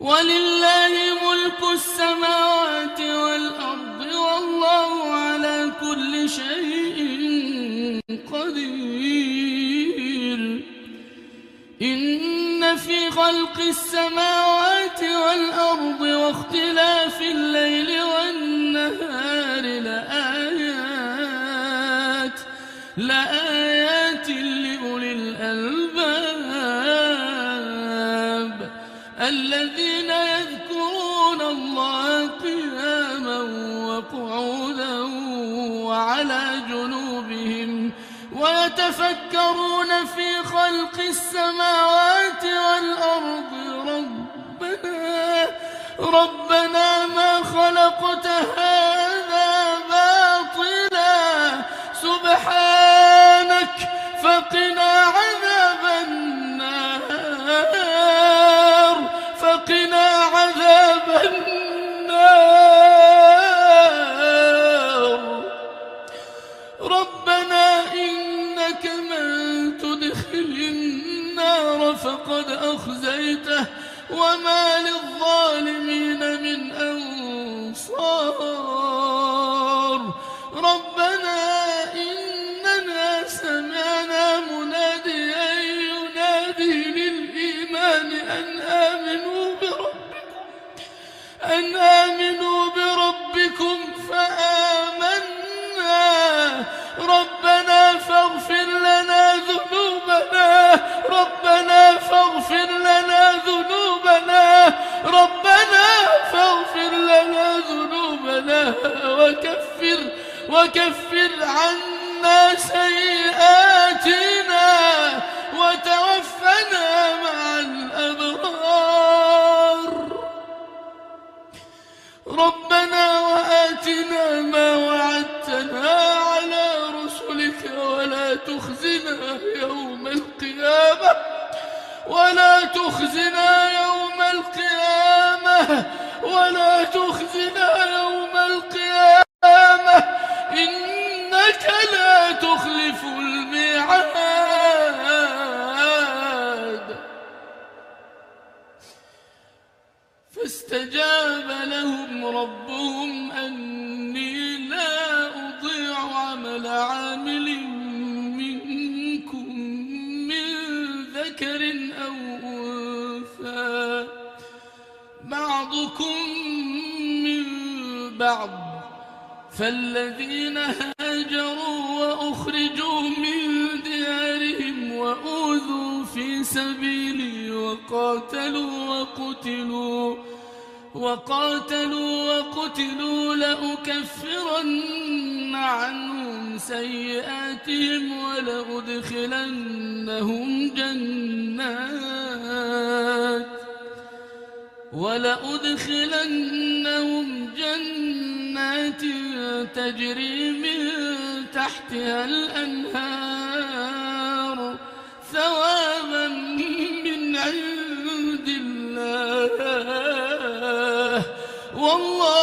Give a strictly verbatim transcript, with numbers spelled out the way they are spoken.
ولله ملك السماوات والأرض والله على كل شيء قدير. إن في خلق السماوات والأرض واختلاف الليل والنهار لآيات لآيات لأولي الألباب الذين يذكرون الله قياما وقعودا وعلى جنوبهم ويتفكرون في خلق السماوات والأرض ربنا ربنا ما خلقت هذا باطلا سبحانك فقنا عذاب النار فقنا عذاب النار. ربنا إنك من تدخل النار فقد أخزيته وما للظالمين من أنصار. ربنا إننا سمعنا مناديا ينادي للإيمان أن آمنوا بربكم أن آمنوا بربكم فآمنا. ربنا فاغفر لنا ذنوبنا ربنا فاغفر لنا ذنوبنا ربنا فاغفر لنا ذنوبنا وكفر وكفر عنا سيئاتنا وتوفنا مع الأبرار. ربنا وآتنا ما وعدتنا على رسلك ولا تخزنا يوم القيامة ولا تخزنا يوم القيامة ولا تخزنا يوم القيامة إنك لا تخلف الميعاد. فاستجاب لهم ربهم أني لا أضيع عمل عامل منكم من ذكر أو أنثى بعضكم من بعض فالذين هاجروا وأخرجوا من ديارهم وأوذوا في سبيلي وقاتلوا وقتلوا وقاتلوا وقتلوا لأكفرن عنهم سيئاتهم ولأدخلنهم جنات ولأدخلنهم جنات تجري من تحتها الأنهار ثوابا من عند الله والله